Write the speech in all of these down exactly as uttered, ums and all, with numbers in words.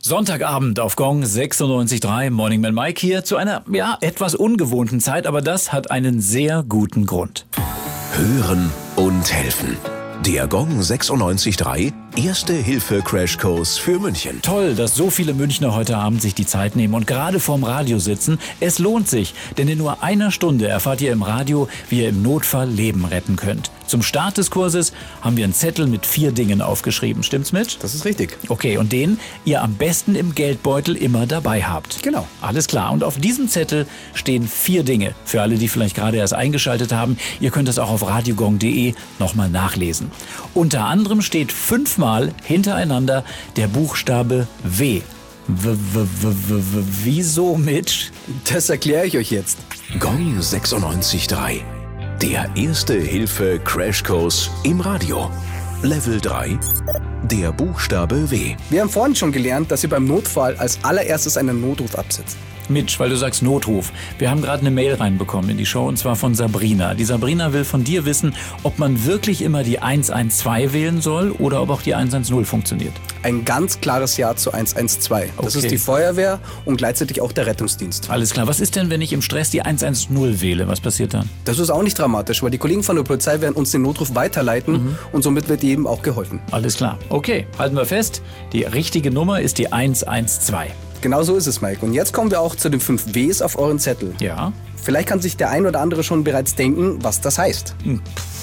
Sonntagabend auf Gong sechsundneunzig Komma drei, Morning Man Mike hier zu einer, ja, etwas ungewohnten Zeit, aber das hat einen sehr guten Grund. Hören und helfen. Der Gong sechsundneunzig Komma drei Erste-Hilfe-Crashkurs für München. Toll, dass so viele Münchner heute Abend sich die Zeit nehmen und gerade vorm Radio sitzen. Es lohnt sich, denn in nur einer Stunde erfahrt ihr im Radio, wie ihr im Notfall Leben retten könnt. Zum Start des Kurses haben wir einen Zettel mit vier Dingen aufgeschrieben. Stimmt's, Mitch? Das ist richtig. Okay, und den ihr am besten im Geldbeutel immer dabei habt. Genau. Alles klar. Und auf diesem Zettel stehen vier Dinge. Für alle, die vielleicht gerade erst eingeschaltet haben, ihr könnt das auch auf radiogong punkt de nochmal nachlesen. Unter anderem steht fünfmal hintereinander der Buchstabe W. W, w, w, w, w wieso, Mitch? Das erkläre ich euch jetzt. Gong sechsundneunzig Komma drei. Der Erste-Hilfe-Crashkurs im Radio. Level drei. Der Buchstabe W. Wir haben vorhin schon gelernt, dass ihr beim Notfall als allererstes einen Notruf absetzt. Mitch, weil du sagst Notruf. Wir haben gerade eine Mail reinbekommen in die Show und zwar von Sabrina. Die Sabrina will von dir wissen, ob man wirklich immer die eins eins zwei wählen soll oder ob auch die eins eins null funktioniert. Ein ganz klares Ja zu eins eins zwei. Das Okay. ist die Feuerwehr und gleichzeitig auch der Rettungsdienst. Alles klar. Was ist denn, wenn ich im Stress die eins eins null wähle? Was passiert dann? Das ist auch nicht dramatisch, weil die Kollegen von der Polizei werden uns den Notruf weiterleiten Mhm. und somit wird jedem auch geholfen. Alles klar. Okay, halten wir fest. Die richtige Nummer ist die eins eins zwei. Genau so ist es, Mike. Und jetzt kommen wir auch zu den fünf Ws auf euren Zettel. Ja. Vielleicht kann sich der ein oder andere schon bereits denken, was das heißt. Hm.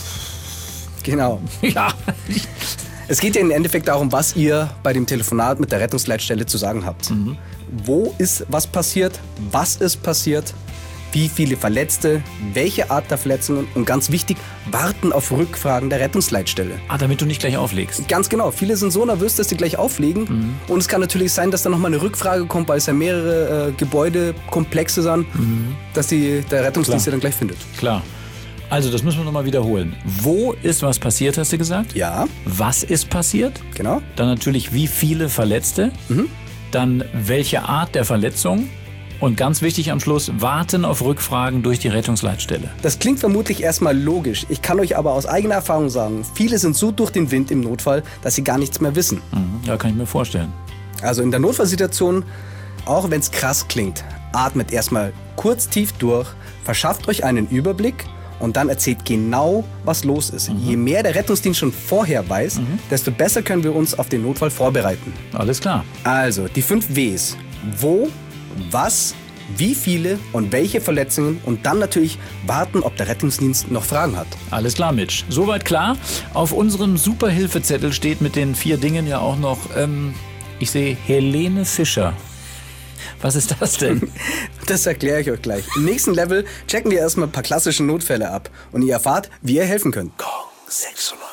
Genau. Ja. Es geht ja im Endeffekt darum, was ihr bei dem Telefonat mit der Rettungsleitstelle zu sagen habt. Mhm. Wo ist was passiert? Was ist passiert? Wie viele Verletzte? Welche Art der Verletzungen? Und ganz wichtig, warten auf Rückfragen der Rettungsleitstelle. Ah, damit du nicht gleich auflegst. Ganz genau. Viele sind so nervös, dass sie gleich auflegen. Mhm. Und es kann natürlich sein, dass da nochmal eine Rückfrage kommt, weil es ja mehrere äh, Gebäudekomplexe sind, Mhm. dass die, der Rettungsdienst Klar. sie dann gleich findet. Klar. Also, das müssen wir nochmal wiederholen. Wo ist was passiert, hast du gesagt? Ja, Was ist passiert? genau. Dann natürlich, wie viele Verletzte. Mhm. Dann, welche Art der Verletzung. Und ganz wichtig am Schluss, warten auf Rückfragen durch die Rettungsleitstelle. Das klingt vermutlich erstmal logisch. Ich kann euch aber aus eigener Erfahrung sagen, viele sind so durch den Wind im Notfall, dass sie gar nichts mehr wissen. Mhm, ja, kann ich mir vorstellen. Also in der Notfallsituation, auch wenn es krass klingt, atmet erstmal kurz tief durch, verschafft euch einen Überblick und dann erzählt genau, was los ist. Mhm. Je mehr der Rettungsdienst schon vorher weiß, Mhm. desto besser können wir uns auf den Notfall vorbereiten. Alles klar. Also die fünf Ws. Wo, was, wie viele und welche Verletzungen und dann natürlich warten, ob der Rettungsdienst noch Fragen hat. Alles klar, Mitch. Soweit klar. Auf unserem Superhilfezettel steht mit den vier Dingen ja auch noch, ähm, ich sehe Helene Fischer. Was ist das denn? Das erkläre ich euch gleich. Im nächsten Level checken wir erstmal ein paar klassische Notfälle ab und ihr erfahrt, wie ihr helfen könnt. Gong sechsundneunzig.